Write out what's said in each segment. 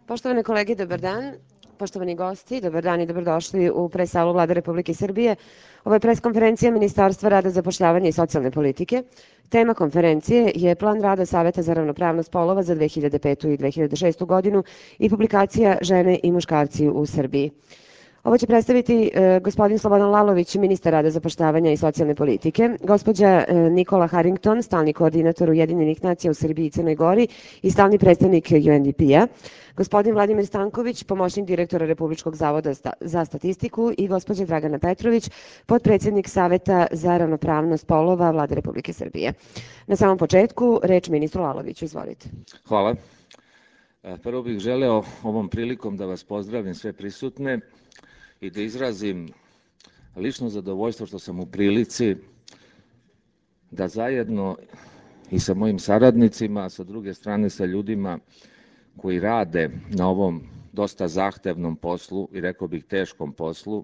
Poštovane kolege, dobar dan. Poštovani gosti, dobar dan i dobrodošli u pres-salu Vlade Republike Srbije. Ovo je pres-konferencija Ministarstva rada, zapošljavanja i socijalne politike. Tema konferencije je Plan rada Saveta za ravnopravnost polova za 2005. i 2006. godinu i publikacija Žene i muškarci u Srbiji. Ovo će predstaviti gospodin Slobodan Lalović, ministar rada, zapošljavanja i socijalne politike, gospođa Nikola Harrington, stalni koordinator Ujedinjenih nacija u Srbiji i Crnoj Gori i stalni predstavnik UNDP-a, gospodin Vladimir Stanković, pomoćnik direktora Republičkog zavoda za statistiku i gospođa Dragana Petrović, potpredsednik Saveta za ravnopravnost polova Vlade Republike Srbije. Na samom početku, reč ministru Laloviću. Izvolite. Hvala. Prvo bih želeo ovom prilikom da vas pozdravim sve prisutne i da izrazim lično zadovoljstvo što sam u prilici da zajedno i sa mojim saradnicima, a sa druge strane sa ljudima koji rade na ovom dosta zahtevnom poslu i rekao bih teškom poslu,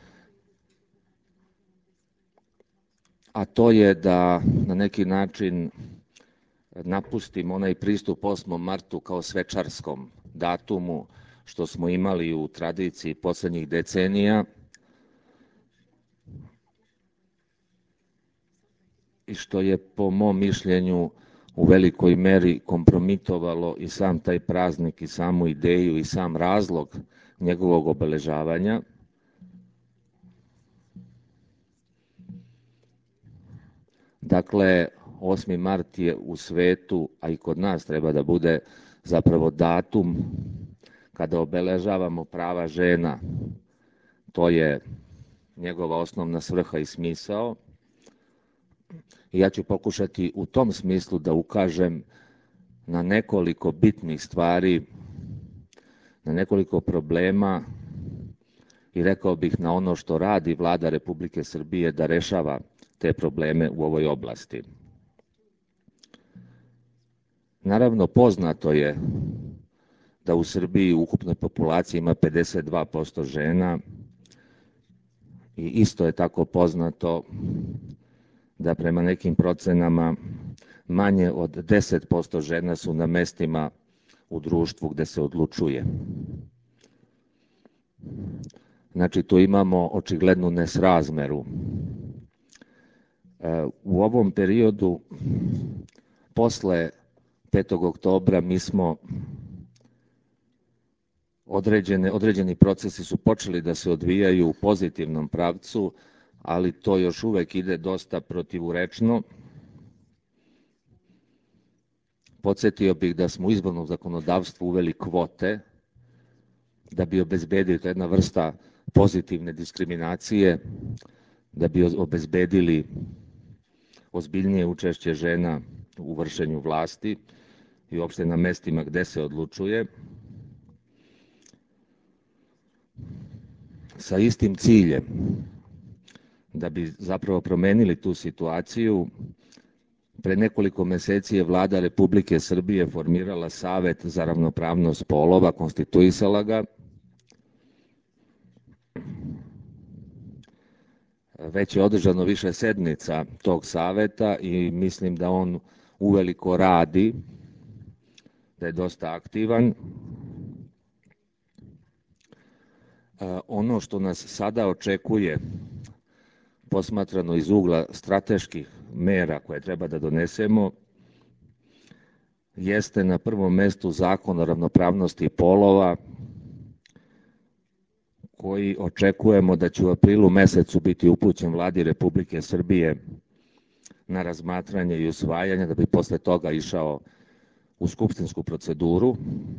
a to je da na neki način napustim onaj pristup 8. martu kao svečarskom datumu što smo imali u tradiciji poslednjih decenija i što je po mom mišljenju u velikoj meri kompromitovalo i sam taj praznik i samu ideju i sam razlog njegovog obeležavanja. Dakle, 8. mart je u svetu, a i kod nas treba da bude zapravo datum kada obeležavamo prava žena. To je njegova osnovna svrha i smisao. I ja ću pokušati u tom smislu da ukažem na nekoliko bitnih stvari, na nekoliko problema i rekao bih na ono što radi Vlada Republike Srbije da rešava te probleme u ovoj oblasti. Naravno, poznato je da u Srbiji u ukupnoj populaciji ima 52% žena i isto je tako poznato da prema nekim procenama manje od 10% žena su na mestima u društvu gde se odlučuje. Znači, tu imamo očiglednu nesrazmeru. U ovom periodu, posle 5. oktobra, mi smo određeni procesi su počeli da se odvijaju u pozitivnom pravcu, ali to još uvek ide dosta protivurečno. Podsetio bih da smo u izbornom zakonodavstvu uveli kvote da bi obezbedili, to je jedna vrsta pozitivne diskriminacije, da bi obezbedili ozbiljnije učešće žena u vršenju vlasti i uopšte na mestima gde se odlučuje. Sa istim ciljem, da bi zapravo promenili tu situaciju, pre nekoliko meseci je Vlada Republike Srbije formirala Savet za ravnopravnost polova, konstituisala ga. Već je održano više sednica tog saveta i mislim da on uveliko radi, da je dosta aktivan. Ono što nas sada očekuje, posmatrano iz ugla strateških mera koje treba da donesemo, jeste na prvom mestu Zakon o ravnopravnosti polova, koji očekujemo da će u aprilu mesecu biti upućen Vladi Republike Srbije na razmatranje i usvajanje, da bi posle toga išao u skupštinsku proceduru.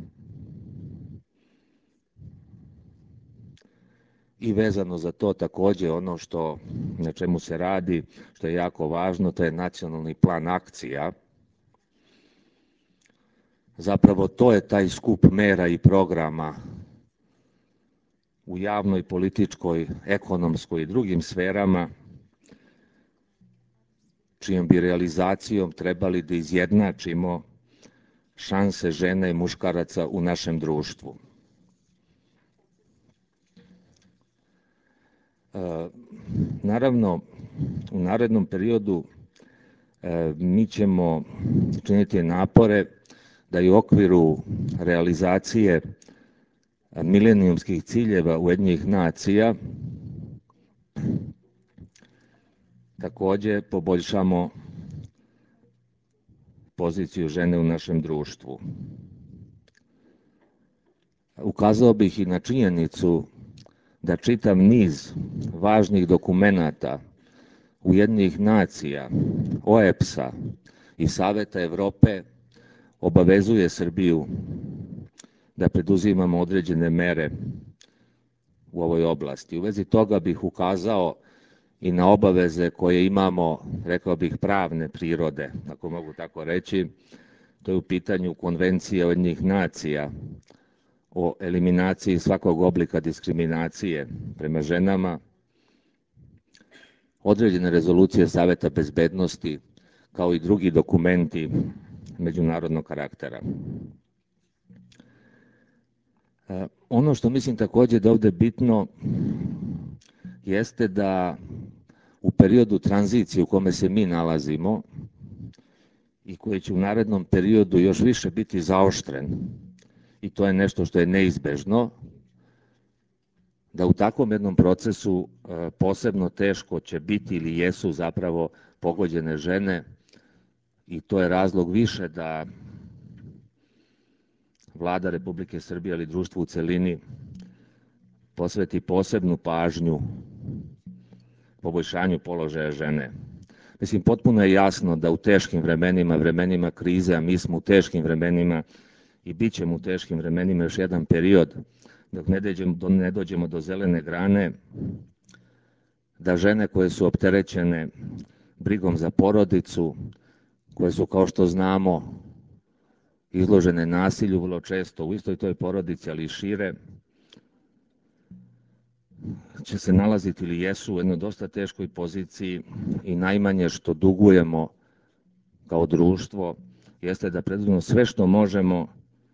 I vezano za to takođe ono na čemu se radi, što je jako važno, to je nacionalni plan akcija. Zapravo to je taj skup mera i programa u javnoj, političkoj, ekonomskoj i drugim sferama, čijom bi realizacijom trebali da izjednačimo šanse žena i muškaraca u našem društvu. Naravno, u narednom periodu mi ćemo činiti napore da i u okviru realizacije milenijumskih ciljeva Ujedinjenih nacija takođe poboljšamo poziciju žene u našem društvu. Ukazao bih i na činjenicu da čitav niz važnih dokumenata Ujedinjenih nacija, OEBS-a i Saveta Evrope obavezuje Srbiju da preduzimamo određene mere u ovoj oblasti. U vezi toga bih ukazao i na obaveze koje imamo, rekao bih, pravne prirode, ako mogu tako reći. To je u pitanju Konvencije Ujedinjenih nacija o eliminaciji svakog oblika diskriminacije prema ženama, određene rezolucije Saveta bezbednosti, kao i drugi dokumenti međunarodnog karaktera. Ono što mislim takođe da ovde bitno jeste da u periodu tranzicije u kome se mi nalazimo i koji će u narednom periodu još više biti zaoštren, i to je nešto što je neizbežno, da u takvom jednom procesu posebno teško će biti ili jesu zapravo pogođene žene, i to je razlog više da Vlada Republike Srbije, ali i društvo u celini, posveti posebnu pažnju poboljšanju položaja žene. Mislim, potpuno je jasno da u teškim vremenima, vremenima krize, a mi smo u teškim vremenima i bit ćemo u teškim vremenima još jedan period, dok ne dođemo do zelene grane, da žene koje su opterećene brigom za porodicu, koje su, kao što znamo, izložene nasilju vrlo često u istoj toj porodici, ali i šire, će se nalaziti ili jesu u jednoj dosta teškoj poziciji, i najmanje što dugujemo kao društvo jeste da preduzmemo sve što možemo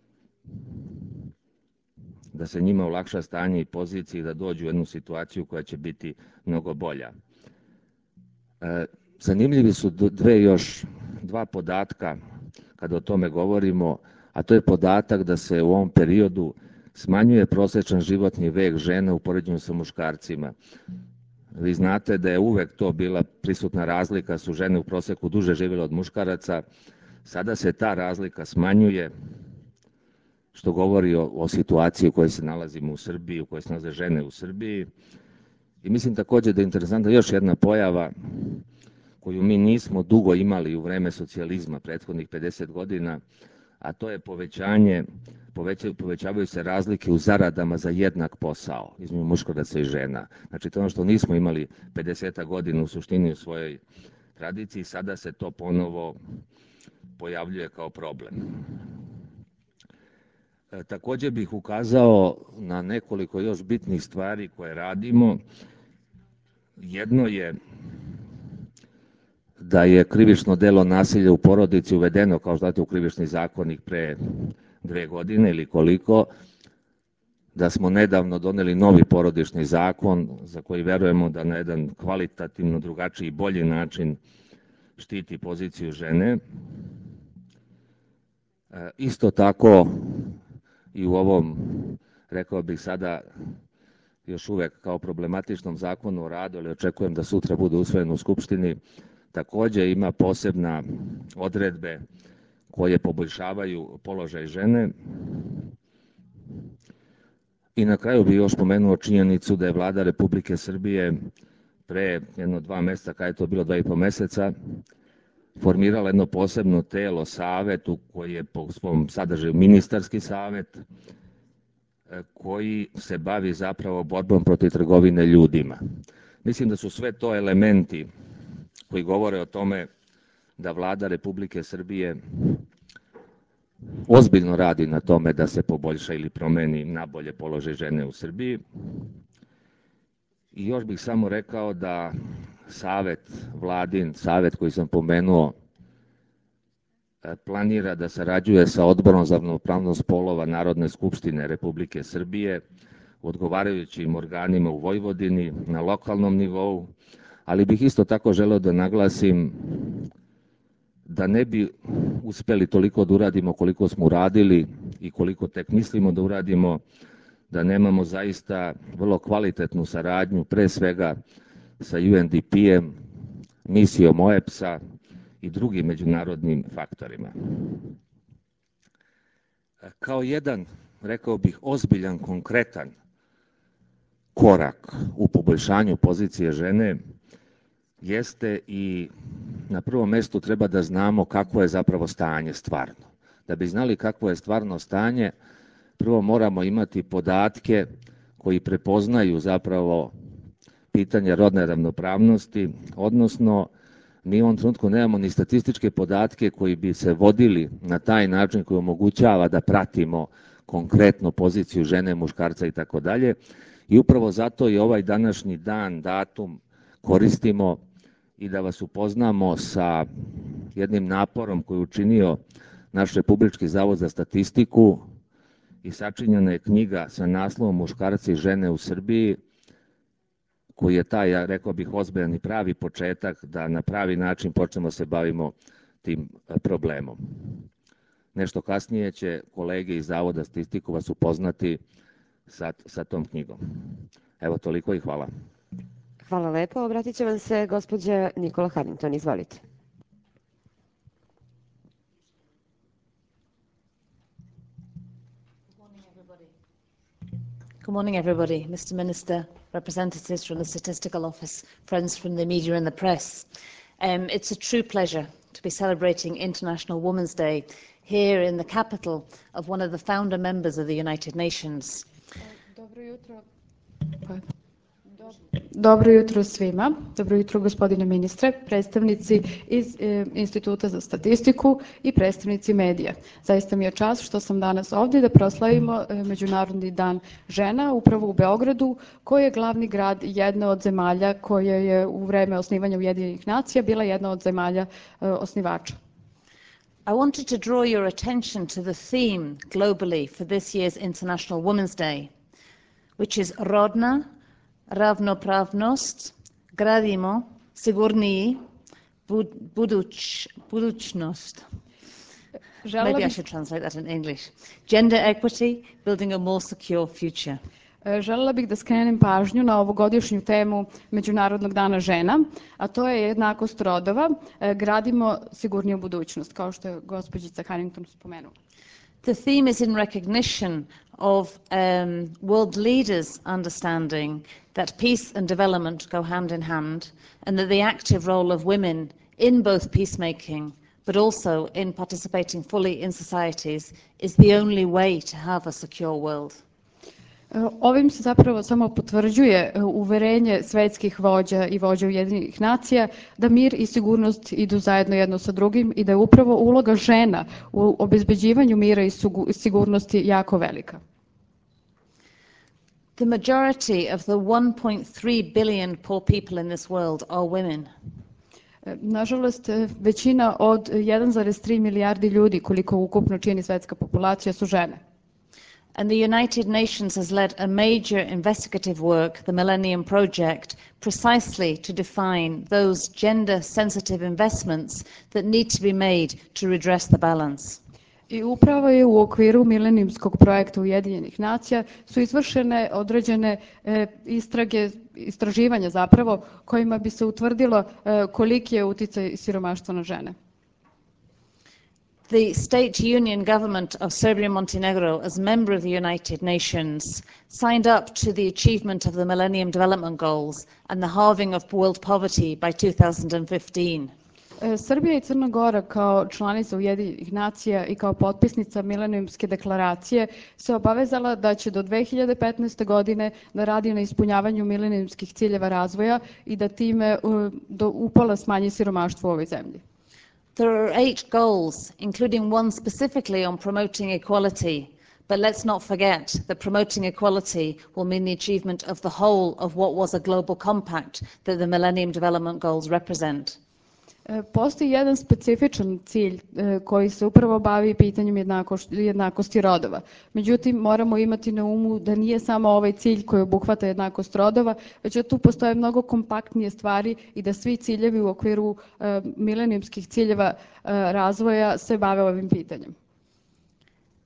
da se njima olakša stanje i poziciji, da dođu u jednu situaciju koja će biti mnogo bolja. Zanimljivi su dva podatka kada o tome govorimo, a to je podatak da se u ovom periodu smanjuje prosečan životni vek žena u poređenju sa muškarcima. Vi znate da je uvek to bila prisutna razlika, su žene u proseku duže živjele od muškaraca. Sada se ta razlika smanjuje, što govori o situaciji u kojoj se nalazimo u Srbiji, u kojoj se nalaze žene u Srbiji. I mislim takođe da je interesantna još jedna pojava koju mi nismo dugo imali u vreme socijalizma, prethodnih 50 godina, a to je povećavaju se razlike u zaradama za jednak posao između muškaraca i žena. Znači, to je ono što nismo imali 50 godina u suštini u svojoj tradiciji, sada se to ponovo pojavljuje kao problem. Takođe bih ukazao na nekoliko još bitnih stvari koje radimo. Jedno je da je krivično delo nasilja u porodici uvedeno, kao što znate, u Krivični zakonik pre 2 godine ili koliko, da smo nedavno doneli novi porodični zakon za koji verujemo da na jedan kvalitativno drugačiji i bolji način štiti poziciju žene. Isto tako i u ovom, rekao bih sada, još uvek kao problematičnom zakonu o radu, ali očekujem da sutra bude usvojen u Skupštini, takođe ima posebna odredbe koje poboljšavaju položaj žene. I na kraju bih još spomenuo činjenicu da je Vlada Republike Srbije pre 2 meseca, kada je to bilo 2,5 meseca, formirala jedno posebno telo, savet, koji je po svom sadržaju ministarski savet, koji se bavi zapravo borbom protiv trgovine ljudima. Mislim da su sve to elementi koji govore o tome da Vlada Republike Srbije ozbiljno radi na tome da se poboljša ili promeni nabolje položaj žene u Srbiji. I još bih samo rekao da Vladin savet koji sam pomenuo planira da sarađuje sa Odborom za ravnopravnost polova Narodne skupštine Republike Srbije, u odgovarajućim organima u Vojvodini, na lokalnom nivou, ali bih isto tako želeo da naglasim da ne bi uspeli toliko da uradimo koliko smo uradili i koliko tek mislimo da uradimo, da nemamo zaista vrlo kvalitetnu saradnju, pre svega sa UNDP-em, misijom OEBS-a i drugim međunarodnim faktorima. Kao jedan, rekao bih, ozbiljan, konkretan korak u poboljšanju pozicije žene jeste i na prvom mestu treba da znamo kakvo je zapravo stanje stvarno. Da bi znali kakvo je stvarno stanje, prvo moramo imati podatke koji prepoznaju zapravo pitanje rodne ravnopravnosti, odnosno mi u ovom trenutku nemamo ni statističke podatke koji bi se vodili na taj način koji omogućava da pratimo konkretno poziciju žene, muškarca i tako dalje. I upravo zato je ovaj današnji dan, datum koristimo i da vas upoznamo sa jednim naporom koji je učinio naš Republički zavod za statistiku i sačinjena je knjiga sa naslovom Muškarci i žene u Srbiji, koji je taj, ja rekao bih, ozbiljan i pravi početak da na pravi način počnemo se bavimo tim problemom. Nešto kasnije će kolege iz Zavoda statistiku vas upoznati sa tom knjigom. Evo, toliko i hvala. Hvala lepo. Obratit će vam se gospođa Nikola Harrington. Izvolite. Good morning, everybody. Mr. Minister, representatives from the Statistical Office, friends from the media and the press. It's a true pleasure to be celebrating International Women's Day here in the capital of one of the founder members of the United Nations. Dobro jutro. Dobro jutro svima. Dobro jutro gospodine ministre, predstavnici iz Instituta za statistiku i predstavnici medija. Zaista mi je čast što sam danas ovdje da proslavimo Međunarodni dan žena upravo u Beogradu, koji je glavni grad jedne od zemalja koja je u vreme osnivanja Ujedinjenih nacija bila jedna od zemalja osnivača. I wanted to draw your attention to the theme globally for this year's International Women's Day, which is rodna ravnopravnost, gradimo sigurniji budućnost. Maybe I should translate that in English. Gender equity, building a more secure future. Želela bih da skrenem pažnju na ovogodišnju temu Međunarodnog dana žena, a to je jednakost rodova, gradimo sigurniju budućnost, kao što je gospođica Harrington spomenula. The theme is in recognition of world leaders understanding that peace and development go hand in hand, and that the active role of women in both peacemaking but also in participating fully in societies is the only way to have a secure world. Ovim se zapravo samo potvrđuje uverenje svetskih vođa i vođa Ujedinjenih nacija da mir i sigurnost idu zajedno jedno sa drugim i da je upravo uloga žena u obezbeđivanju mira i sigurnosti jako velika. The majority of the 1.3 billion poor people in this world are women. Nažalost, većina od 1,3 milijardi ljudi, koliko ukupno čini svetska populacija, su žene. And the United Nations has led a major investigative work, the Millennium Project, precisely to define those gender-sensitive investments that need to be made to redress the balance. I upravo je u okviru milenijumskog projekta Ujedinjenih nacija su izvršene određene istraživanja zapravo kojima bi se utvrdilo koliki je uticaj siromaštva na žene. The state union government of Serbia and Montenegro, as member of the United Nations, signed up to the achievement of the Millennium Development Goals and the halving of world poverty by 2015. Srbija i Crna Gora kao članica Ujedinjenih nacija i kao potpisnica Milenijumske deklaracije se obavezala da će do 2015. godine da radi na ispunjavanju milenijumskih ciljeva razvoja i da time do upola smanji siromaštvo u ovoj zemlji. There are 8 goals, including one specifically on promoting equality, but let's not forget that promoting equality will mean the achievement of the whole of what was a global compact that the Millennium Development Goals represent. Postoji jedan specifičan cilj koji se upravo bavi pitanjem jednakosti rodova. Međutim, moramo imati na umu da nije samo ovaj cilj koji obuhvata jednakost rodova, već da tu postoje mnogo kompaktnije stvari i da svi ciljevi u okviru milenijumskih ciljeva razvoja se bave ovim pitanjem.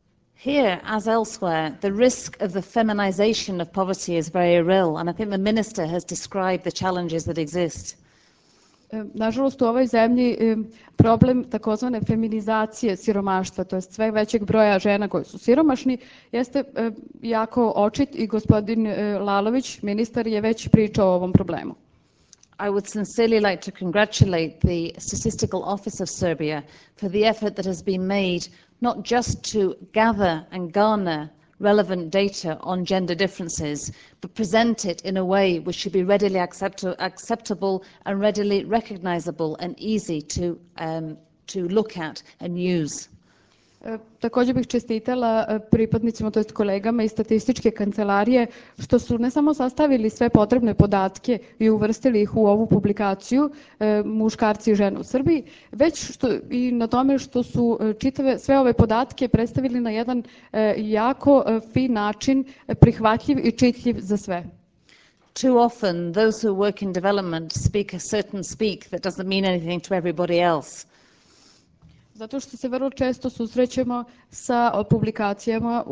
Here, as elsewhere, the risk of the feminization of poverty is very real, and I think the minister has described the challenges that exist. Nažalost, u ovoj zemlji problem takozvane feminizacije siromaštva, to jest sve većeg broja žena koji su siromašni, jeste jako očit i gospodin Lalović, ministar, je već pričao o ovom problemu. I would sincerely like to congratulate the Statistical Office of Serbia for the effort that has been made not just to gather and garner relevant data on gender differences, but present it in a way which should be readily acceptable and readily recognizable and easy to look at and use. Također bih čestitala pripadnicima, to jest kolegama iz statističke kancelarije, što su ne samo sastavili sve potrebne podatke i uvrstili ih u ovu publikaciju Muškarci i žene u Srbiji, već i na tome što su sve ove podatke predstavili na jedan jako fin način, prihvatljiv i čitljiv za sve. Too often those who work in development speak a certain speak that doesn't mean anything to everybody else. Zato što se vrlo često susrećemo sa publikacijama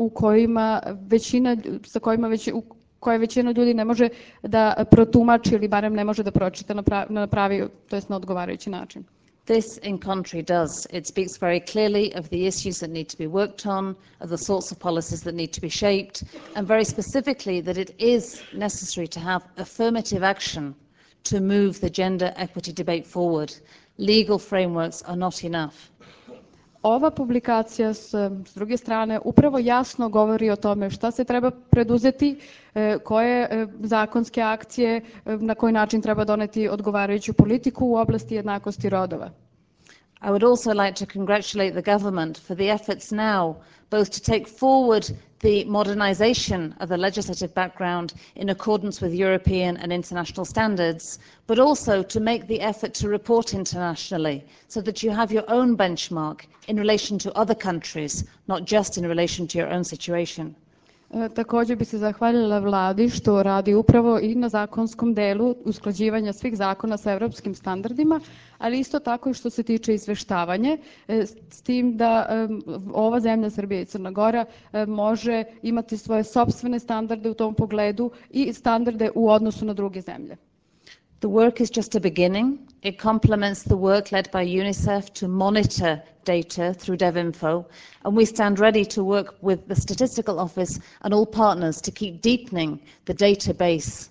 koje većina ljudi ne može da protumači ili barem ne može da pročita na pravi, to jest na odgovarajući način. This, in contrary, does. It speaks very clearly of the issues that need to be worked on, of the sorts of policies that need to be shaped, and very specifically that it is necessary to have affirmative action to move the gender equity debate forward. Legal frameworks are not enough. Ova publikacija s druge strane upravo jasno govori o tome šta se treba preduzeti, koje zakonske akcije, na koji način treba doneti odgovarajuću politiku u oblasti jednakosti rodova. I would also like to congratulate the government for the efforts now both to take forward the modernisation of the legislative background in accordance with European and international standards, but also to make the effort to report internationally so that you have your own benchmark in relation to other countries, not just in relation to your own situation. Također bi se zahvalila vladi što radi upravo i na zakonskom delu usklađivanja svih zakona sa europskim standardima, ali isto tako i što se tiče izveštavanja, s tim da ova zemlja Srbija i Crna Gora može imati svoje sopstvene standarde u tom pogledu i standarde u odnosu na druge zemlje. The work is just a beginning. It complements the work led by UNICEF to monitor data through DevInfo, and we stand ready to work with the Statistical Office and all partners to keep deepening the database.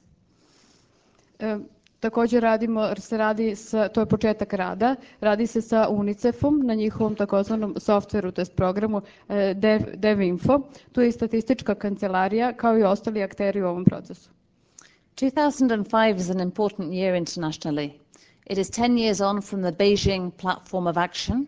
Također to je početak rada, radi se sa UNICEF-om na njihovom takozvanom softveru, to jest programu DevInfo. Tu je i statistička kancelarija kao i ostali akteri u ovom procesu. 2005 is an important year internationally. It is 10 years on from the Beijing Platform of Action.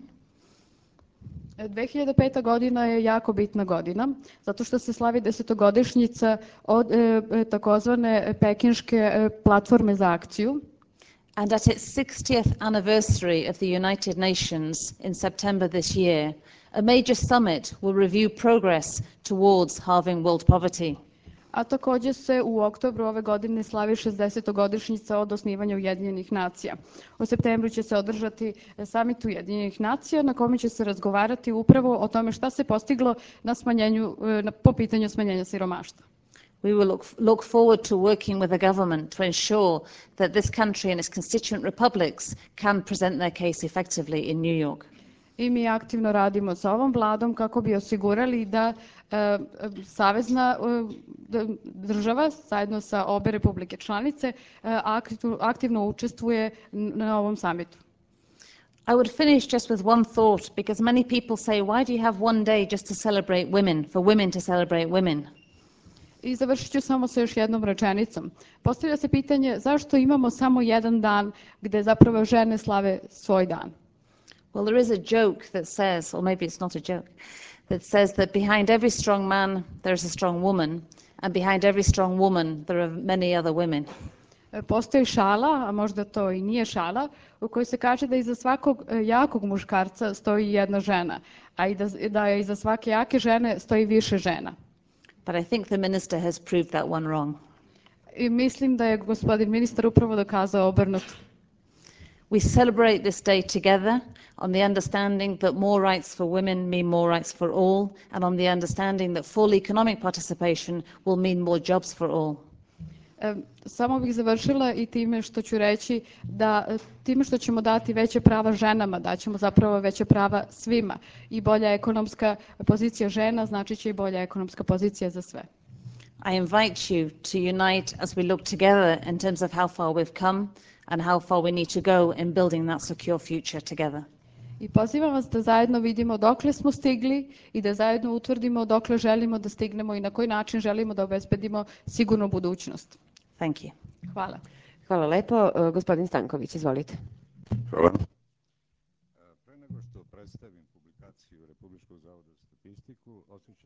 2005. godina je jako bitna godina, zato što se slavi 10-godišnjica od takozvane Pekinške platforme za akciju. And at its 60th anniversary of the United Nations in September this year, a major summit will review progress towards halving world poverty. A također se u oktobru ove godine slavi 60-godišnjica od osnivanja Ujedinjenih nacija. U septembru će se održati samit Ujedinjenih nacija na kome će se razgovarati upravo o tome šta se postiglo po pitanju smanjenja siromaštva. We will look forward to working with the government to ensure that this country and its constituent republics can present their case effectively in New York. I mi aktivno radimo sa ovom vladom kako bi osigurali da savezna država zajedno sa obe republike članice aktivno učestvuje na ovom samitu. I would finish just with one thought, because many people say, why do you have one day just to celebrate women, for women to celebrate women? I završit ću samo sa još jednom rečenicom. Postavlja se pitanje zašto imamo samo jedan dan gde zapravo žene slave svoj dan. Well, there is a joke that says, or maybe it's not a joke, that says that behind every strong man there is a strong woman, and behind every strong woman there are many other women. Postoji šala, a možda to i nije šala, u kojoj se kaže da iza svakog jakog muškarca stoji jedna žena, a i da iza svake jake žene stoji više žena. But I think the minister has proved that one wrong. I mislim da je gospodin ministar upravo dokazao obrnuto. We celebrate this day together on the understanding that more rights for women mean more rights for all, and on the understanding that full economic participation will mean more jobs for all. Samo bih završila i time što ću reći da time što ćemo dati veće prava ženama, daćemo zapravo veće prava svima i bolja ekonomska pozicija žena znači će i bolja ekonomska pozicija za sve. I invite you to unite as we look together in terms of how far we've come and how far we need to go in building that secure future together. I pozivam vas da zajedno vidimo dokle smo stigli i da zajedno utvrdimo dokle želimo da stignemo i na koji način želimo da obezbedimo sigurnu budućnost. Thank you. Hvala. Hvala lepo. Gospodin Stanković, izvolite. Hvala. Pre nego što predstavim publikaciju Republičkog zavoda za statistiku,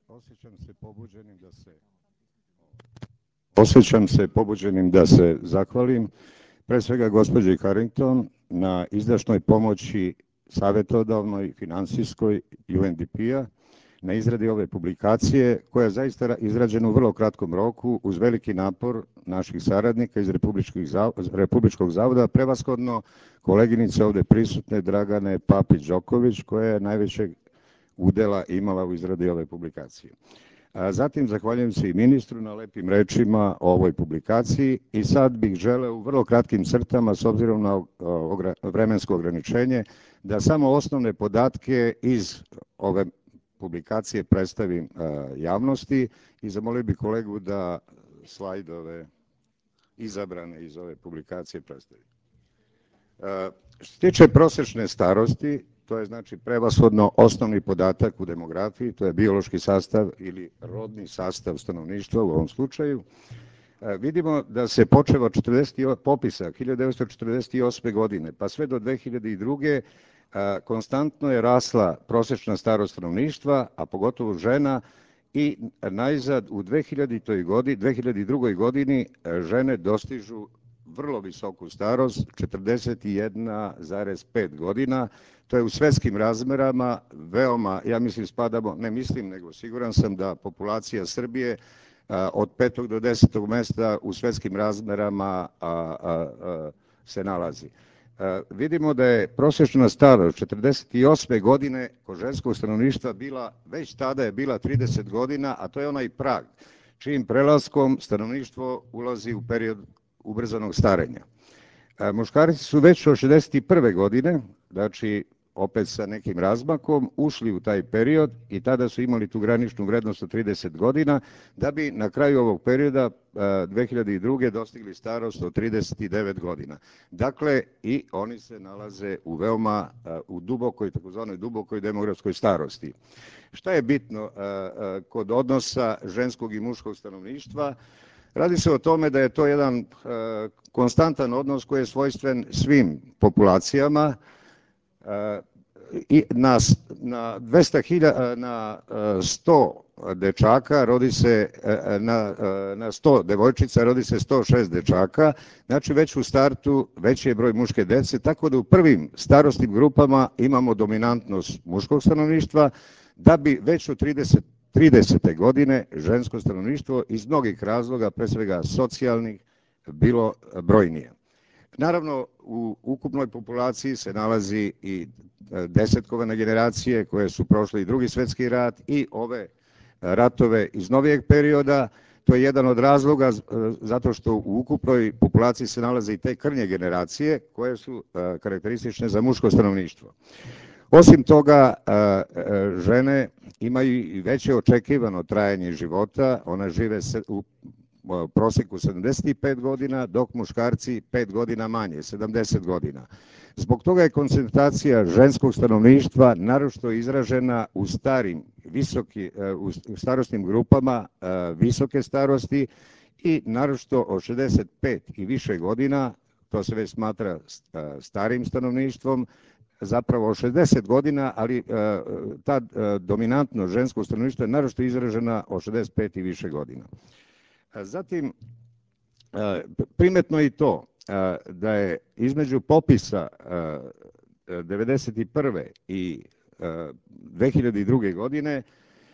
osjećam se pobuđenim da se zahvalim pre svega gospođi Carrington na izdašnoj pomoći savjetodavnoj, finansijskoj UNDP-a na izradi ove publikacije koja je zaista izrađena u vrlo kratkom roku uz veliki napor naših saradnika iz Republičkog zavoda, prevashodno koleginice ovde prisutne Dragane Papić-Đoković koja je najvećeg udela imala u izradi ove publikacije. Zatim zahvaljujem se i ministru na lepim rečima o ovoj publikaciji i sad bih želeo u vrlo kratkim crtama s obzirom na vremensko ograničenje da samo osnovne podatke iz ove publikacije predstavim javnosti i zamolio bih kolegu da slajdove izabrane iz ove publikacije predstavi. Što se tiče prosečne starosti, to je znači prevashodno osnovni podatak u demografiji, to je biološki sastav ili rodni sastav stanovništva u ovom slučaju. Vidimo da se počeo od popisa 1948. godine pa sve do 2002. Konstantno je rasla prosečna starost stanovništva, a pogotovo žena i najzad u 2002. godini žene dostižu vrlo visoku starost, 41,5 godina. To je u svetskim razmerama veoma, ja mislim spadamo, ne mislim nego siguran sam da populacija Srbije od 5. do 10. mesta u svetskim razmerama se nalazi. Vidimo da je prosječna starost 48. godine kod ženskog stanovništva bila, već tada je bila 30 godina, a to je onaj prag čijim prelaskom stanovništvo ulazi u period ubrzanog starenja. Muškarci su već od 61. godine, znači opet sa nekim razmakom, ušli u taj period i tada su imali tu graničnu vrednost od 30 godina, da bi na kraju ovog perioda 2002. dostigli starost od 39 godina. Dakle, i oni se nalaze u veoma, u dubokoj, takozvanoj dubokoj demografskoj starosti. Šta je bitno kod odnosa ženskog i muškog stanovništva? Radi se o tome da je to jedan konstantan odnos koji je svojstven svim populacijama. Na 100 dečaka rodi se, na 100 devojčica rodi se 106 dečaka, znači već u startu veći je broj muške dece, tako da u prvim starosnim grupama imamo dominantnost muškog stanovništva, da bi već u 30. godine žensko stanovništvo iz mnogih razloga, pre svega socijalnih, bilo brojnije. Naravno, u ukupnoj populaciji se nalazi i desetkovane generacije koje su prošle i Drugi svetski rat i ove ratove iz novijeg perioda. To je jedan od razloga zato što u ukupnoj populaciji se nalaze i te krnje generacije koje su karakteristične za muško stanovništvo. Osim toga, žene imaju i veće očekivano trajanje života, one žive u proseku 75 godina, dok muškarci 5 godina manje, 70 godina. Zbog toga je koncentracija ženskog stanovništva naročito izražena u starosnim grupama visoke starosti i naročito od 65 i više godina, to se već smatra starim stanovništvom, zapravo od 60 godina, ali ta dominantno žensko stanovništvo je naročito izražena od 65 i više godina. Zatim, primetno je i to da je između popisa 1991. i 2002. godine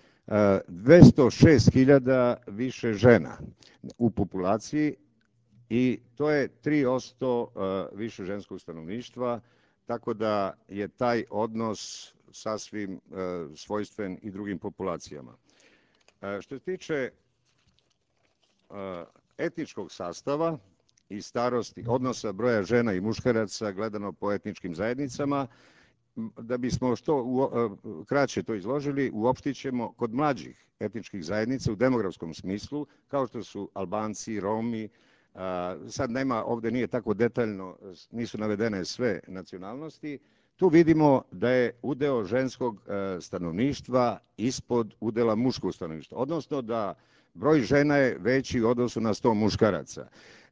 206.000 više žena u populaciji i to je 3% više ženskog stanovništva, tako da je taj odnos sasvim svojstven i drugim populacijama. Što se tiče etničkog sastava i starosti, odnosa broja žena i muškaraca gledano po etničkim zajednicama, da bismo što kraće to izložili, uopštit ćemo kod mlađih etničkih zajednica u demografskom smislu, kao što su Albanci, Romi, sad nema, ovde nije tako detaljno, nisu navedene sve nacionalnosti, tu vidimo da je udeo ženskog stanovništva ispod udela muškog stanovništva, odnosno da broj žena je veći u odnosu na 100 muškaraca.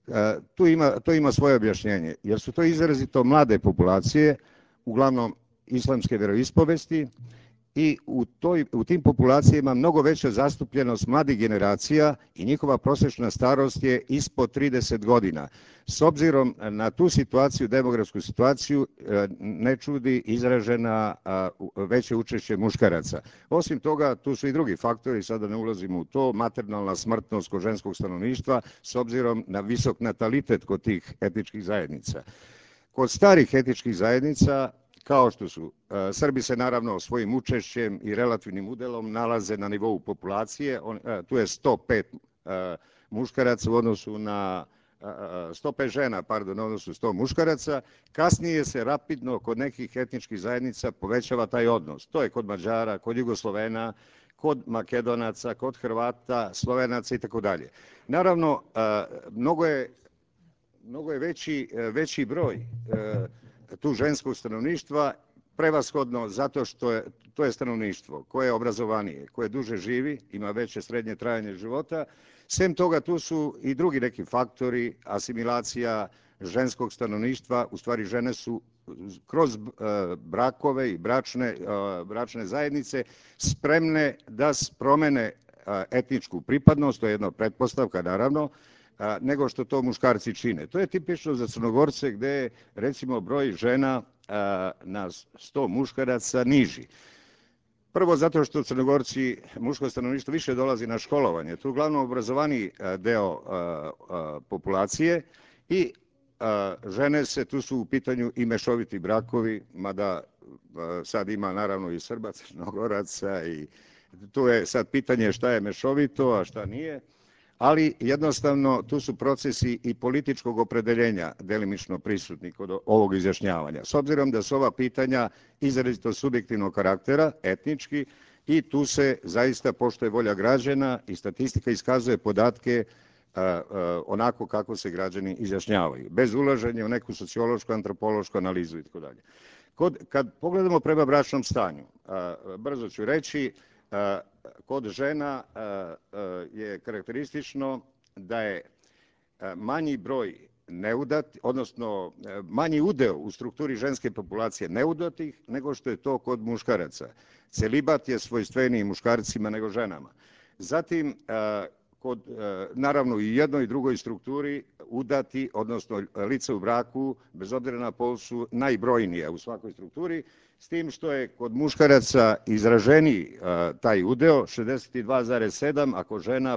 To ima svoje objašnjenje, jer su to izrazito mlade populacije, uglavnom islamske veroispovesti, i u tim populacijama mnogo veća zastupljenost mladih generacija i njihova prosječna starost je ispod 30 godina. S obzirom na tu situaciju, demografsku situaciju, ne čudi izražena veće učešće muškaraca. Osim toga, tu su i drugi faktori, sada ne ulazimo u to, maternalna smrtnost kod ženskog stanovništva, s obzirom na visok natalitet kod tih etničkih zajednica. Kod starih etničkih zajednica, kao što su Srbi, se naravno svojim učešćem i relativnim udelom nalaze na nivou populacije, tu je 105 muškaraca u odnosu na 105 žena, pardon, u odnosu 100 muškaraca. Kasnije se rapidno kod nekih etničkih zajednica povećava taj odnos. To je kod Mađara, kod Jugoslovena, kod Makedonaca, kod Hrvata, Slovenaca i tako dalje. Naravno, mnogo je veći broj tu ženskog stanovništva, prevashodno zato što to je stanovništvo koje je obrazovanije, koje duže živi, ima veće srednje trajanje života. Sem toga, tu su i drugi neki faktori, asimilacija ženskog stanovništva, u stvari žene su kroz brakove i bračne zajednice spremne da promene etničku pripadnost, to je jedna pretpostavka naravno, nego što to muškarci čine. To je tipično za Crnogorce, gde je recimo broj žena na 100 muškaraca niži. Prvo zato što Crnogorci, muško stanovništvo, više dolazi na školovanje. To je uglavnom obrazovaniji deo populacije i žene se, tu su u pitanju i mešoviti brakovi, mada sad ima naravno i Srba, Crnogoraca, i tu je sad pitanje šta je mešovito, a šta nije, ali jednostavno tu su procesi i političkog opredeljenja delimično prisutni kod ovog izjašnjavanja. S obzirom da su ova pitanja izrazito subjektivnog karaktera, etnički, i tu se zaista poštuje volja građana i statistika iskazuje podatke onako kako se građani izjašnjavaju, bez ulaženja u neku sociološku, antropološku analizu i tako dalje. Kad pogledamo prema bračnom stanju, brzo ću reći, kod žena je karakteristično da je manji broj neudatih, odnosno manji udeo u strukturi ženske populacije neudatih nego što je to kod muškaraca. Celibat je svojstveniji muškarcima nego ženama. Zatim, kod, naravno, i jednoj i drugoj strukturi udati, odnosno lica u braku, bez obzira na pol, su najbrojnije u svakoj strukturi, s tim što je kod muškaraca izraženiji taj udeo 62,7, a kod žena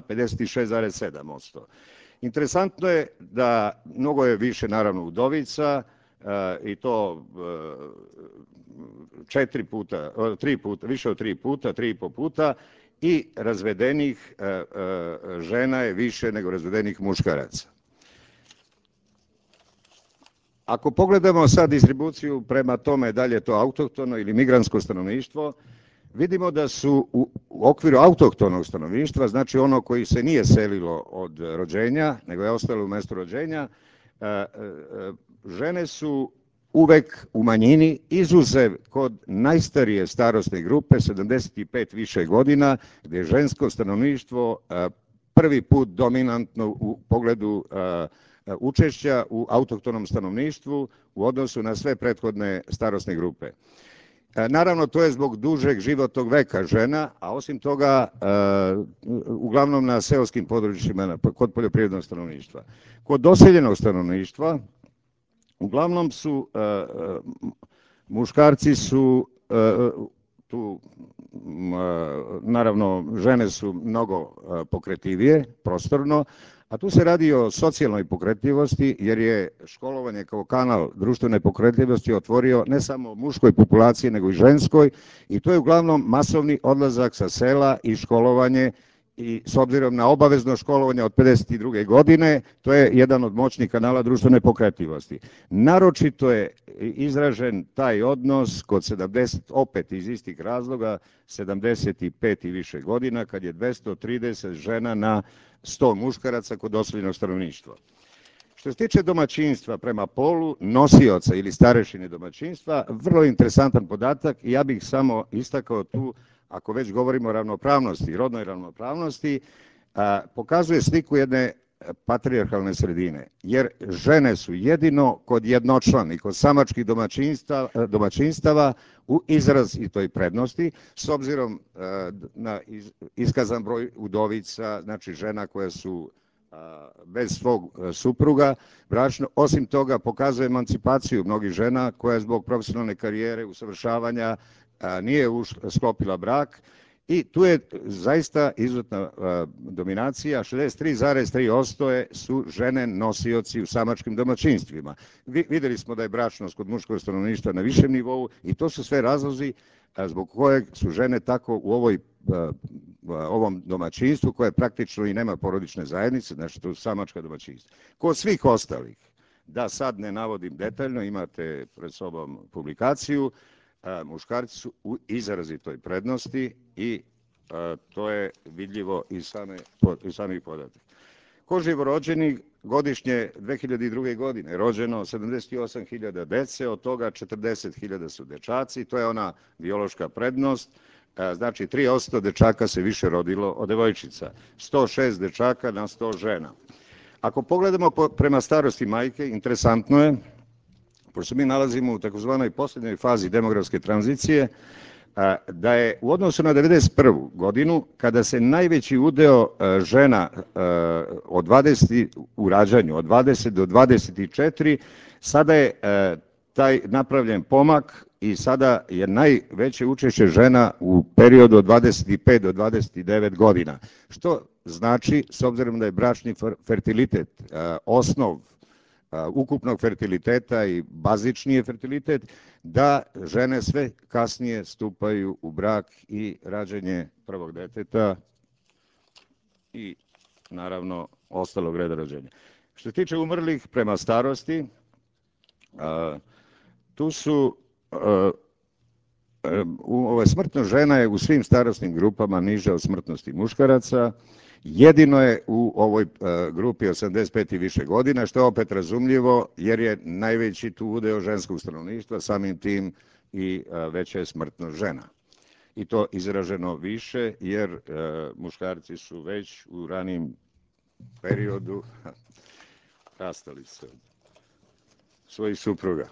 56,7%. Interesantno je da mnogo je više, naravno, udovica, i to 3 puta, više od 3 puta, 3,5 puta, i razvedenih žena je više nego razvedenih muškaraca. Ako pogledamo sad distribuciju prema tome da li je to autohtono ili migrantsko stanovništvo, vidimo da su u okviru autohtonog stanovništva, znači ono koji se nije selilo od rođenja, nego je ostalo u mestu rođenja, žene su uvek u manjini, izuzev kod najstarije starosne grupe, 75 više godina, gde je žensko stanovništvo prvi put dominantno u pogledu učešća u autohtonom stanovništvu u odnosu na sve prethodne starosne grupe. Naravno, to je zbog dužeg životnog veka žena, a osim toga, uglavnom na seoskim područjima kod poljoprivrednog stanovništva. Kod doseljenog stanovništva, uglavnom su, muškarci su tu, naravno, žene su mnogo pokretivije, prostorno, A tu se radi o socijalnoj pokretljivosti, jer je školovanje kao kanal društvene pokretljivosti otvorio ne samo muškoj populaciji, nego i ženskoj, i to je uglavnom masovni odlazak sa sela i školovanje, i s obzirom na obavezno školovanje od 52. godine, to je jedan od moćnih kanala društvene pokretljivosti. Naročito je izražen taj odnos kod 70, opet iz istih razloga, 75 i više godina, kad je 230 žena na 100 muškaraca kod doseljenog stanovništva. Što se tiče domaćinstva prema polu, nosioca ili starešine domaćinstva, vrlo interesantan podatak, i ja bih samo istakao tu, ako već govorimo o ravnopravnosti, rodnoj ravnopravnosti, pokazuje sliku jedne patrijarhalne sredine, jer žene su jedino kod jednočlanih, kod samačkih domaćinstava u izrazitoj prednosti, s obzirom na iskazan broj udovica, znači žena koje su bez svog supruga bračno. Osim toga, pokazuje emancipaciju mnogih žena koja zbog profesionalne karijere, usavršavanja nije sklopila brak, i tu je zaista izuzetna dominacija. 63,3% su žene nosioci u samačkim domaćinstvima. Videli smo da je bračnost kod muškog stanovništva na višem nivou, i to su sve razlozi zbog kojeg su žene tako u ovom domaćinstvu, koje praktično i nema porodične zajednice, znači to su samačka domaćinstva. Kod svih ostalih, da sad ne navodim detaljno, imate pred sobom publikaciju, muškarci su u izrazitoj prednosti, i to je vidljivo iz samih podataka. Kod živorođenih, godišnje 2002. godine rođeno 78.000 dece, od toga 40.000 su dečaci, to je ona biološka prednost, znači 3% dečaka se više rodilo od devojčica, 106 dečaka na 100 žena. Ako pogledamo prema starosti majke, interesantno je, pošto mi nalazimo u takozvanoj poslednjoj fazi demografske tranzicije, da je u odnosu na 1991. godinu, kada se najveći udeo žena od 20 u rađanju, od 20 do 24, sada je taj napravljen pomak, i sada je najveće učešće žena u periodu od 25 do 29 godina. Što znači, s obzirom da je bračni fertilitet osnov ukupnog fertiliteta i bazični je fertilitet, da žene sve kasnije stupaju u brak i rađanje prvog deteta i naravno ostalog reda rođenja. Što se tiče umrlih prema starosti, tu su smrtnost žena je u svim starosnim grupama niža od smrtnosti muškaraca. Jedino je u ovoj grupi 85 i više godina, što je opet razumljivo, jer je najveći tu udeo ženskog stanovništva, samim tim i veća je smrtnost žena. I to izraženo više, jer muškarci su već u ranijem periodu rastali se od svojih supruga.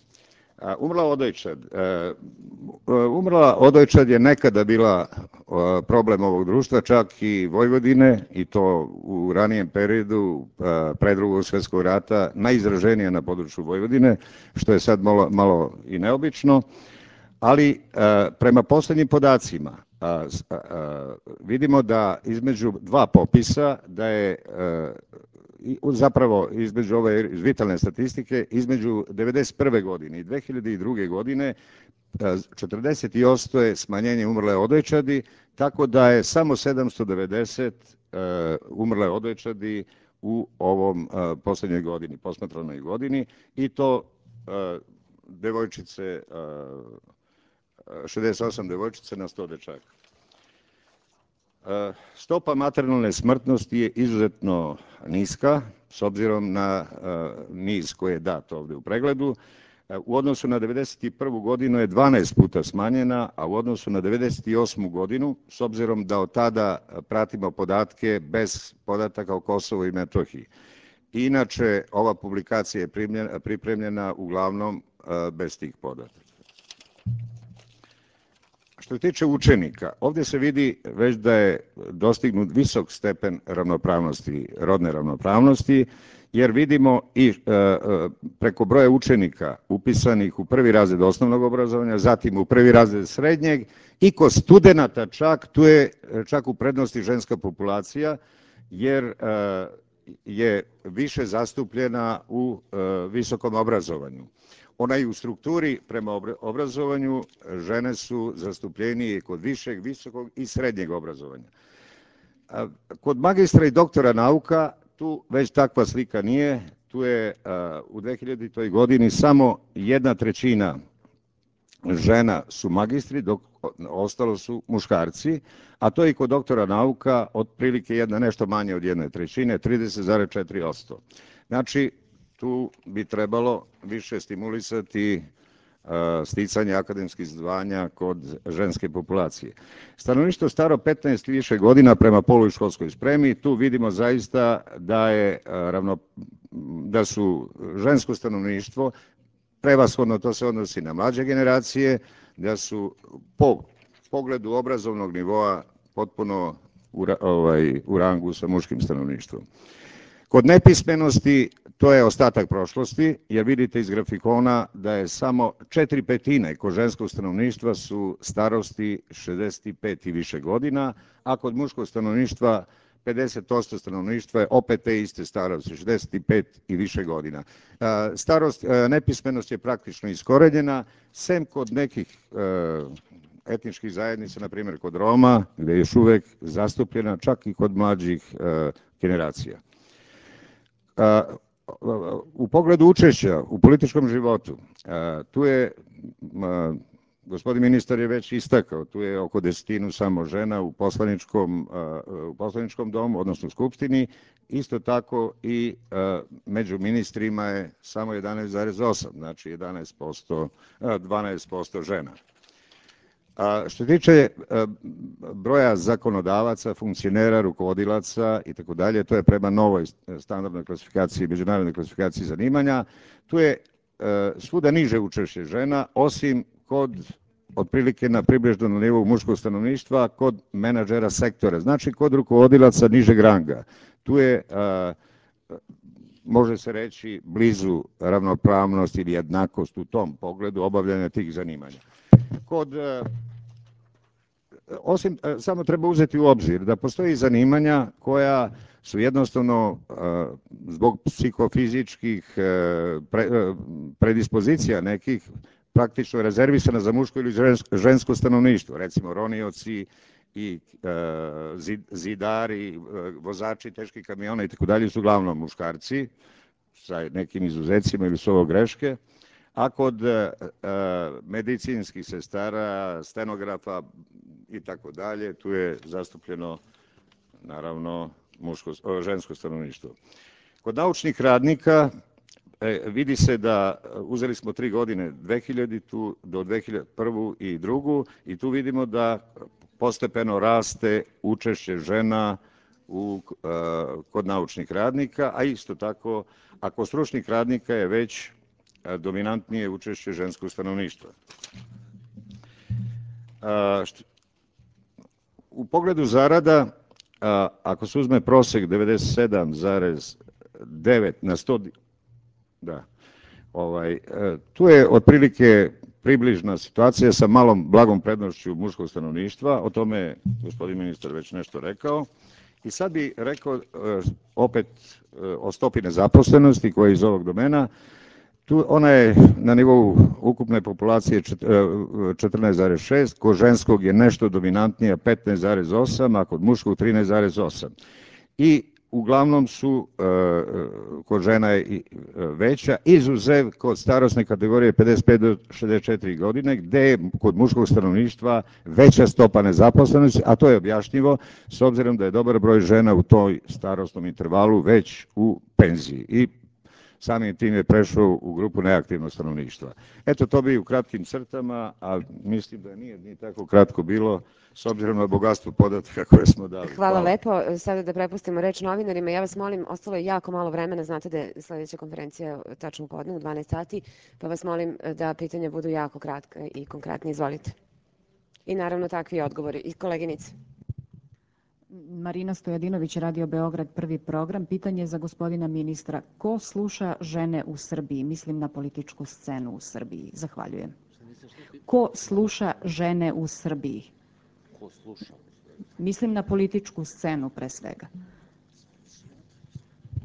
Umrla odojčad je nekada bila problem ovog društva, čak i Vojvodine, i to u ranijem periodu pre Drugog svjetskog rata, najizraženije na području Vojvodine, što je sad malo i neobično, ali prema poslednjim podacima vidimo da između dva popisa, da je zapravo između ove vitalne statistike, između 1991. godine i 2002. godine 40% je smanjenje umrle odojčadi, tako da je samo 790 umrle odojčadi u ovom poslednjoj godini, posmatranoj godini, i to devojčice, 68 devojčice na 100 dečaka. Stopa maternalne smrtnosti je izuzetno niska, s obzirom na niz koji je dat ovde u pregledu. U odnosu na 1991. godinu je 12 puta smanjena, a u odnosu na 1998. godinu, s obzirom da od tada pratimo podatke bez podataka o Kosovu i Metohiji. Inače, ova publikacija je pripremljena uglavnom bez tih podataka. Što se tiče učenika, ovde se vidi već da je dostignut visok stepen ravnopravnosti, rodne ravnopravnosti, jer vidimo i preko broja učenika upisanih u prvi razred osnovnog obrazovanja, zatim u prvi razred srednjeg, i kod studenata čak, tu je čak u prednosti ženska populacija, jer je više zastupljena u visokom obrazovanju. Ona i u strukturi prema obrazovanju žene su zastupljenije kod višeg, visokog i srednjeg obrazovanja. Kod magistra i doktora nauka tu već takva slika nije. Tu je u 2000. godini samo 1/3 žena su magistri, dok ostalo su muškarci, a to je i kod doktora nauka otprilike nešto manje od 1/3, 30,4%. Znači, tu bi trebalo više stimulisati sticanje akademskih zvanja kod ženske populacije. Stanovništvo staro 15 i više godina prema polu i školskoj spremi, tu vidimo zaista da su žensko stanovništvo, prevashodno to se odnosi na mlađe generacije, da su po pogledu obrazovnog nivoa potpuno u rangu sa muškim stanovništvom. Kod nepismenosti to je ostatak prošlosti, jer vidite iz grafikona da je samo 4/5 kod ženskog stanovništva su starosti 65 i više godina, a kod muškog stanovništva 50% stanovništva je opet te iste starosti, 65 i više godina. Nepismenost je praktično iskorenjena, sem kod nekih etničkih zajednica, na primjer kod Roma, gde je još uvek zastupljena čak i kod mlađih generacija. U pogledu učešća u političkom životu, tu je, gospodin ministar je već istakao, tu je oko 10 samo žena u poslaničkom domu, odnosno Skupštini, isto tako i među ministrima je samo 11,8, znači 12% žena. Što se tiče broja zakonodavaca, funkcionera, rukovodilaca i tako dalje, to je prema novoj standardnoj klasifikaciji, međunarodnoj klasifikaciji zanimanja, tu je svuda niže učešće žena, osim kod otprilike na približno na nivou muškog stanovništva, kod menadžera sektora, znači kod rukovodilaca nižeg ranga. Tu je, može se reći, blizu ravnopravnost ili jednakost u tom pogledu obavljanja tih zanimanja. Samo treba uzeti u obzir da postoji zanimanja koja su jednostavno zbog psihofizičkih predispozicija nekih praktično rezervisana za muško ili žensko stanovništvo, recimo ronioci i zidari, vozači teških kamiona i tako dalje su uglavnom muškarci, sa nekim izuzecima ili su ovo greške, a kod medicinskih sestara, stenografa i tako dalje, tu je zastupljeno naravno žensko stanovništvo. Kod naučnih radnika vidi se da uzeli smo 3 godine, 2000. do 2001. i 2002. i tu vidimo da postepeno raste učešće žena kod naučnih radnika, a isto tako, a kod stručnih radnika je već dominantnije učešće ženskog stanovništva. U pogledu zarada, ako se uzme prosek 97,9 na 100, tu je otprilike približna situacija sa malom blagom prednošću muškog stanovništva, o tome je gospodin ministar već nešto rekao. I sad bih rekao opet o stopi nezaposlenosti koja je iz ovog domena. Ona je na nivou ukupne populacije 14,6, kod ženskog je nešto dominantnija 15,8, a kod muškog 13,8. I uglavnom su kod žena je veća, izuzev kod starosne kategorije 55 do 64 godine, gde je kod muškog stanovništva veća stopa nezaposlenosti, a to je objašnjivo s obzirom da je dobar broj žena u toj starosnom intervalu već u penziji i samim tim je prešao u grupu neaktivnog stanovništva. Eto, to bi u kratkim crtama, a mislim da nije ni tako kratko bilo, s obzirom na bogatstvo podataka koje smo dali. Hvala lepo. Sada da prepustimo reč novinarima. Ja vas molim, ostalo je jako malo vremena, znate da je sledeća konferencija tačno u podne, u 12 sati, pa vas molim da pitanja budu jako kratka i konkretne. Izvolite. I naravno takvi odgovori. I koleginice. Marina Stojadinović, Radio Beograd, Prvi program. Pitanje za gospodina ministra. Ko sluša žene u Srbiji? Mislim na političku scenu u Srbiji. Zahvaljujem. Ko sluša žene u Srbiji? Ko sluša? Mislim na političku scenu pre svega.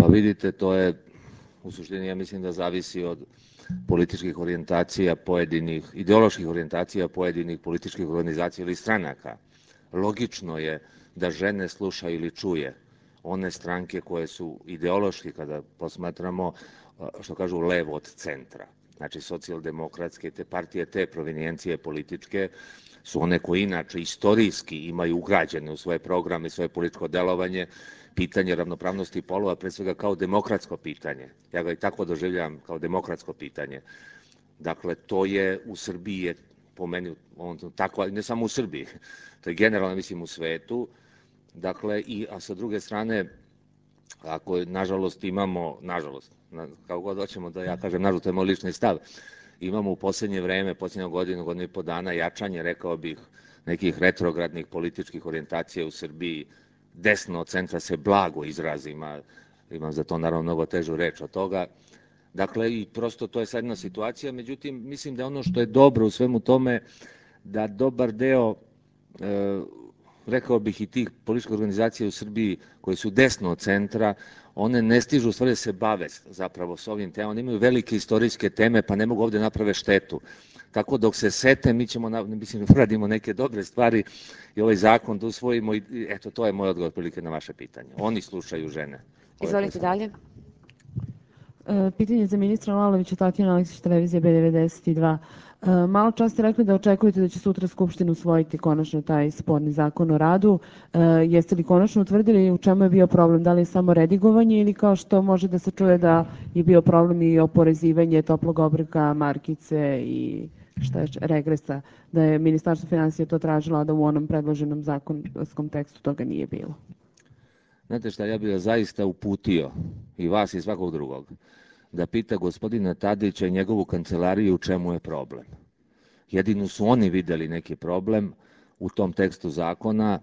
Pa vidite, to je u suštini, ja mislim da zavisi od političkih orijentacija pojedinih, ideoloških orijentacija pojedinih političkih organizacija ili stranaka. Logično je da žene slušaju ili čuje one stranke koje su ideološki, kada posmatramo, što kažu, levo od centra. Znači, socijaldemokratske, te partije, te provenijencije političke su one koje inače istorijski imaju ugrađene u svoje programe, svoje političko delovanje, pitanje ravnopravnosti polova, pre svega kao demokratsko pitanje. Ja ga i tako doživljavam kao demokratsko pitanje. Dakle, to je u Srbiji, po meni, tako, ne samo u Srbiji, to je generalno, mislim, u svetu. Dakle, a sa druge strane, ako nažalost imamo, kao god hoćemo da ja kažem, nažalost, to je moj lični stav, imamo u posljednje vreme, posljednju godinu i po dana, jačanje, rekao bih, nekih retrogradnih političkih orijentacija u Srbiji, desno od centra se blago izrazim, imam za to naravno mnogo težu reč od toga. Dakle, i prosto to je sad jedna situacija, međutim, mislim da ono što je dobro u svemu tome, da dobar deo, rekao bih, i tih političkih organizacija u Srbiji koje su desno od centra, one ne stižu u stvari da se bave zapravo s ovim temama, one imaju velike istorijske teme, pa ne mogu ovde naprave štetu. Tako dok se sete, mi ćemo, mislim, uradimo neke dobre stvari i ovaj zakon da usvojimo i eto, to je moj odgovor prilike na vaše pitanje. Oni slušaju žene. Izvolite dalje. Pitanje za ministra Lalovića, Tatjana Aleksić, televizija B92. Malo čas ste rekli da očekujete da će sutra Skupština usvojiti konačno taj sporni zakon o radu. Jeste li konačno utvrdili u čemu je bio problem? Da li je samo redigovanje ili kao što može da se čuje da je bio problem i oporezivanje toplog obroka, markice i regresa, da je Ministarstvo finansija to tražilo, a da u onom predloženom zakonskom tekstu toga nije bilo? Znate šta, ja bih vas zaista uputio, i vas i svakog drugog, da pita gospodina Tadića i njegovu kancelariju u čemu je problem. Jedino su oni videli neki problem u tom tekstu zakona.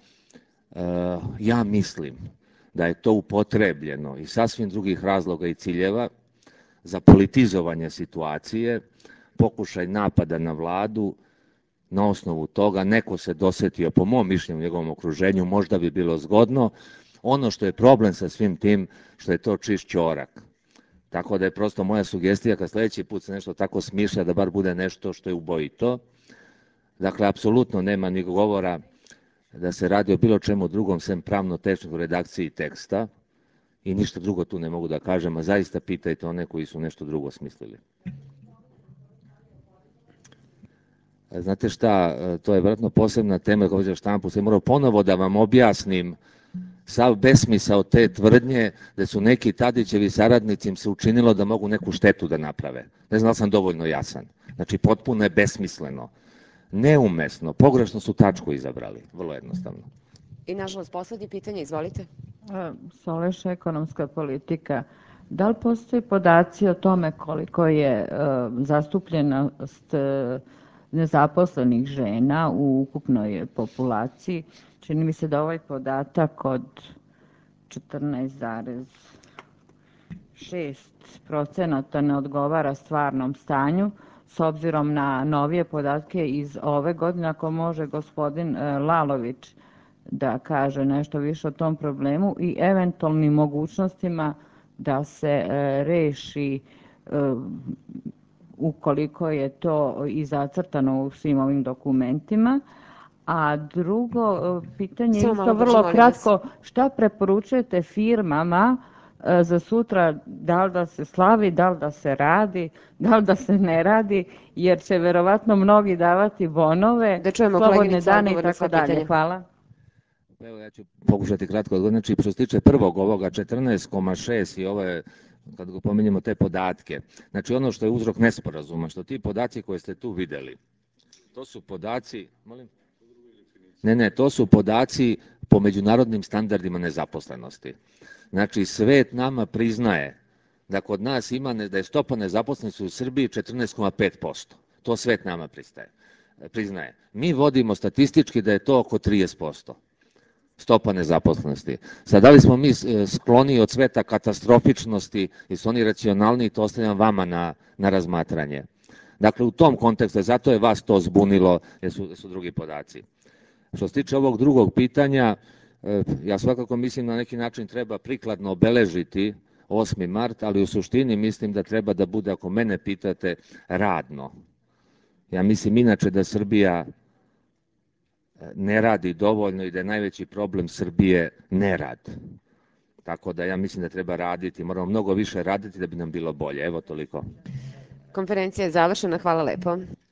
Ja mislim da je to upotrebljeno iz sasvim drugih razloga i ciljeva za politizovanje situacije, pokušaj napada na vladu. Na osnovu toga neko se dosetio, po mom mišljenju, u njegovom okruženju, možda bi bilo zgodno. Ono što je problem sa svim tim, što je to čist ćorak. Tako da je prosto moja sugestija, kad sledeći put se nešto tako smišlja, da bar bude nešto što je ubojito. Dakle, apsolutno nema ni govora da se radi o bilo čemu drugom, sem pravno-tehničkoj redakciji teksta, i ništa drugo tu ne mogu da kažem, a zaista pitajte one koji su nešto drugo smislili. Znate šta, to je vjerojatno posebna tema, kao štampu, se moram ponovo da vam objasnim sav besmisao te tvrdnje da su neki Tadićevi saradnici im se učinilo da mogu neku štetu da naprave. Ne znam da sam dovoljno jasan. Znači, potpuno je besmisleno, neumesno, pogrešno su tačku izabrali, vrlo jednostavno. I nažalost, poslednje pitanje, izvolite. Soleš, ekonomska politika. Da li postoji podaci o tome koliko je zastupljenost nezaposlenih žena u ukupnoj populaciji? Čini mi se da ovaj podatak od 14,6% ne odgovara stvarnom stanju, s obzirom na novije podatke iz ove godine. Ako može gospodin Lalović da kaže nešto više o tom problemu i eventualnim mogućnostima da se reši, ukoliko je to i zacrtano u svim ovim dokumentima. A drugo pitanje, isto vrlo kratko, šta preporučujete firmama za sutra, da li da se slavi, da li da se radi, da li da se ne radi, jer će verovatno mnogi davati bonove, slobodne dane i tako dalje. Hvala. Evo, ja ću pokušati kratko odgovoriti. Znači, što se tiče prvog ovoga 14,6 i ovo je, kad go pominjemo te podatke, znači ono što je uzrok nesporazuma, što ti podaci koje ste tu videli, to su podaci, to su podaci po međunarodnim standardima nezaposlenosti. Znači, svet nama priznaje da kod nas ima, da je stopa nezaposlenosti u Srbiji 14,5%. To svet nama priznaje. Mi vodimo statistički da je to oko 30%. Stopa nezaposlenosti. Sad, da li smo mi skloni od sveta katastrofičnosti i su oni racionalni, to ostavljam vama na razmatranje. Dakle, u tom kontekstu, zato je vas to zbunilo, jer su drugi podaci. Što se tiče ovog drugog pitanja, ja svakako mislim na neki način treba prikladno obeležiti 8. mart, ali u suštini mislim da treba da bude, ako mene pitate, radno. Ja mislim inače da Srbija ne radi dovoljno i da je najveći problem Srbije nerad. Tako da ja mislim da treba raditi, moramo mnogo više raditi da bi nam bilo bolje. Evo toliko. Konferencija je završena, hvala lepo.